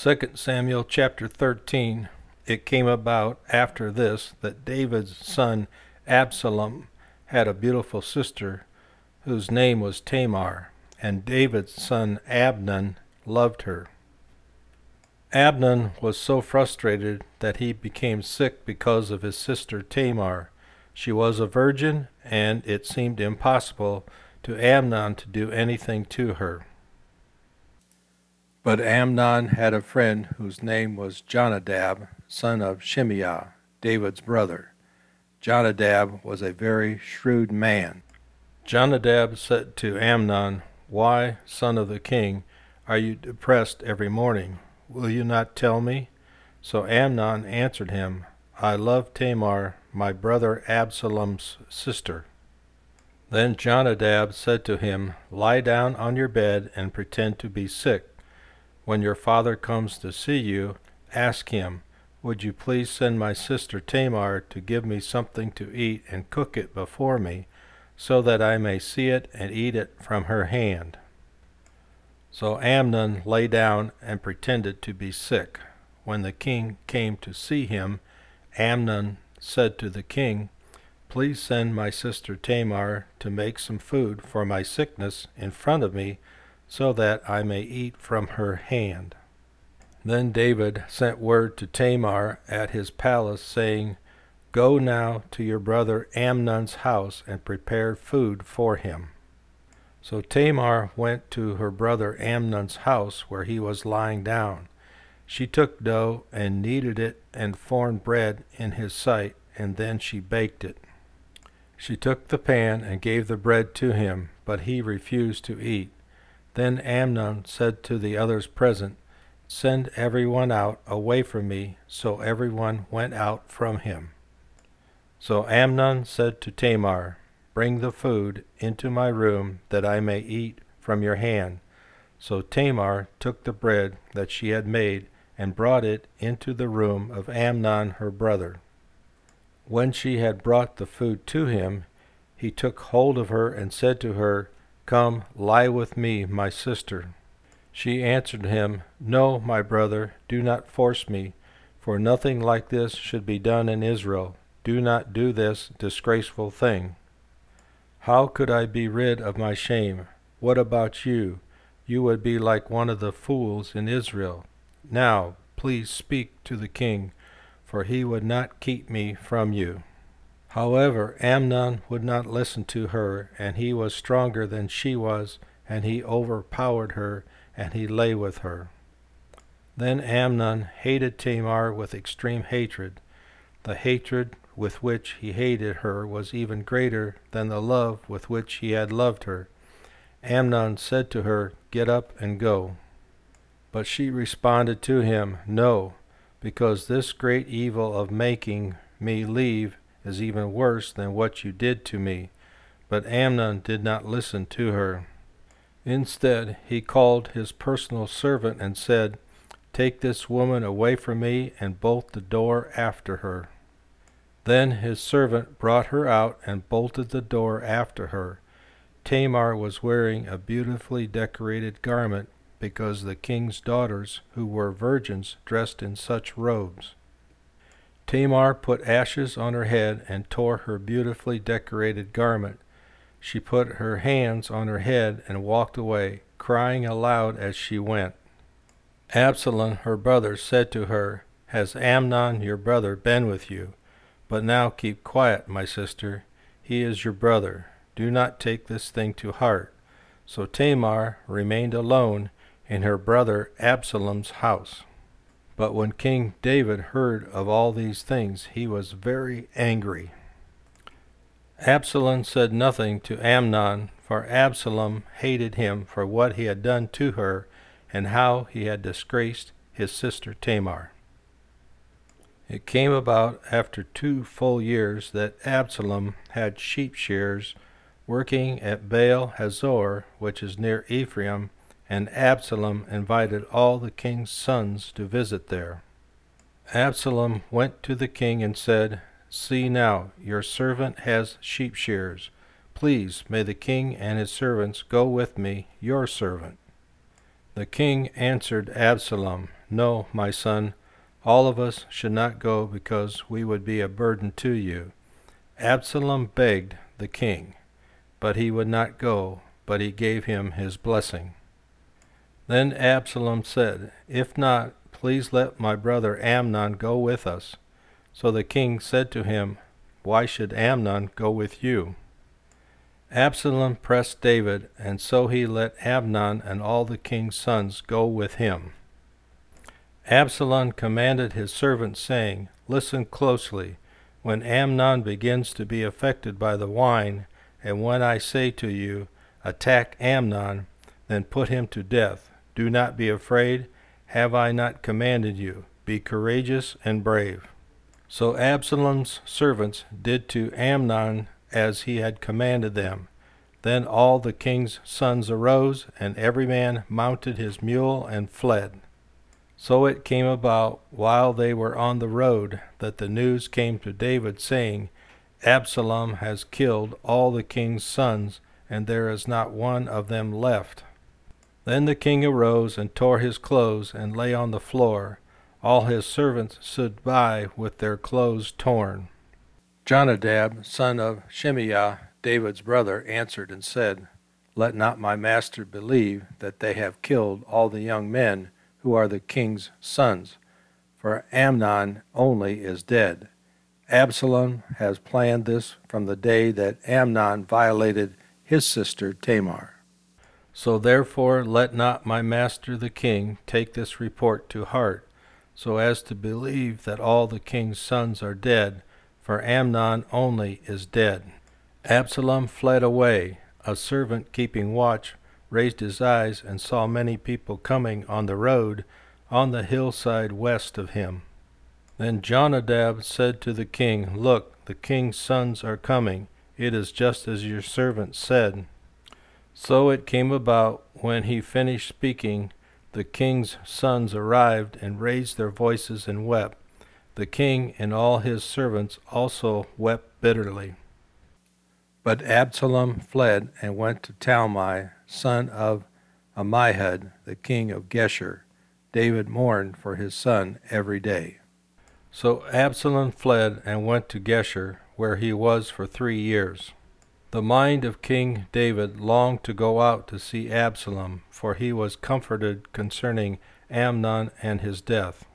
2 Samuel chapter 13. It came about after this that David's son Absalom had a beautiful sister whose name was Tamar, and David's son Amnon loved her. Amnon was so frustrated that he became sick because of his sister Tamar. She was a virgin, and it seemed impossible to Amnon to do anything to her. But Amnon had a friend whose name was Jonadab, son of Shimeah, David's brother. Jonadab was a very shrewd man. Jonadab said to Amnon, "Why, son of the king, are you depressed every morning? Will you not tell me?" So Amnon answered him, "I love Tamar, my brother Absalom's sister." Then Jonadab said to him, "Lie down on your bed and pretend to be sick. When your father comes to see you, ask him, 'Would you please send my sister Tamar to give me something to eat and cook it before me, so that I may see it and eat it from her hand?'" So Amnon lay down and pretended to be sick. When the king came to see him, Amnon said to the king, "Please send my sister Tamar to make some food for my sickness in front of me, so that I may eat from her hand." Then David sent word to Tamar at his palace, saying, "Go now to your brother Amnon's house and prepare food for him." So Tamar went to her brother Amnon's house where he was lying down. She took dough and kneaded it and formed bread in his sight, and then she baked it. She took the pan and gave the bread to him, but he refused to eat. Then Amnon said to the others present, "Send everyone out away from me." So everyone went out from him. So Amnon said to Tamar, "Bring the food into my room, that I may eat from your hand." So Tamar took the bread that she had made and brought it into the room of Amnon her brother. When she had brought the food to him, he took hold of her and said to her, "Come, lie with me, my sister." She answered him, "No, my brother, do not force me, for nothing like this should be done in Israel. Do not do this disgraceful thing." "How could I be rid of my shame? What about you? You would be like one of the fools in Israel. Now, please speak to the king, for he would not keep me from you." However, Amnon would not listen to her, and he was stronger than she was, and he overpowered her, and he lay with her. Then Amnon hated Tamar with extreme hatred. The hatred with which he hated her was even greater than the love with which he had loved her. Amnon said to her, "Get up and go." But she responded to him, "No, because this great evil of making me leave is even worse than what you did to me." But Amnon did not listen to her. Instead, he called his personal servant and said, "Take this woman away from me and bolt the door after her." Then his servant brought her out and bolted the door after her. Tamar was wearing a beautifully decorated garment, because the king's daughters, who were virgins, dressed in such robes. Tamar put ashes on her head and tore her beautifully decorated garment. She put her hands on her head and walked away, crying aloud as she went. Absalom, her brother, said to her, "Has Amnon your brother been with you? But now keep quiet, my sister. He is your brother. Do not take this thing to heart." So Tamar remained alone in her brother Absalom's house. But when King David heard of all these things, he was very angry. Absalom said nothing to Amnon, for Absalom hated him for what he had done to her and how he had disgraced his sister Tamar. It came about after 2 full years that Absalom had sheep shearers working at Baal Hazor, which is near Ephraim, and Absalom invited all the king's sons to visit there. Absalom went to the king and said, "See now, your servant has sheep shearers. Please, may the king and his servants go with me, your servant." The king answered Absalom, "No, my son, all of us should not go because we would be a burden to you." Absalom begged the king, but he would not go, but he gave him his blessing. Then Absalom said, "If not, please let my brother Amnon go with us." So the king said to him, "Why should Amnon go with you?" Absalom pressed David, and so he let Amnon and all the king's sons go with him. Absalom commanded his servants, saying, "Listen closely. When Amnon begins to be affected by the wine, and when I say to you, 'Attack Amnon,' then put him to death. Do not be afraid. Have I not commanded you? Be courageous and brave." So Absalom's servants did to Amnon as he had commanded them. Then all the king's sons arose, and every man mounted his mule and fled. So it came about, while they were on the road, that the news came to David, saying, "Absalom has killed all the king's sons, and there is not one of them left." Then the king arose and tore his clothes, and lay on the floor. All his servants stood by with their clothes torn. Jonadab, son of Shimeah, David's brother, answered and said, "Let not my master believe that they have killed all the young men who are the king's sons, for Amnon only is dead. Absalom has planned this from the day that Amnon violated his sister Tamar. So therefore let not my master the king take this report to heart, so as to believe that all the king's sons are dead, for Amnon only is dead." Absalom fled away. A servant keeping watch raised his eyes and saw many people coming on the road on the hillside west of him. Then Jonadab said to the king, "Look, the king's sons are coming. It is just as your servant said." So it came about, when he finished speaking, the king's sons arrived and raised their voices and wept. The king and all his servants also wept bitterly. But Absalom fled and went to Talmai, son of Ammihud, the king of Geshur. David mourned for his son every day. So Absalom fled and went to Geshur, where he was for 3 years. The mind of King David longed to go out to see Absalom, for he was comforted concerning Amnon and his death.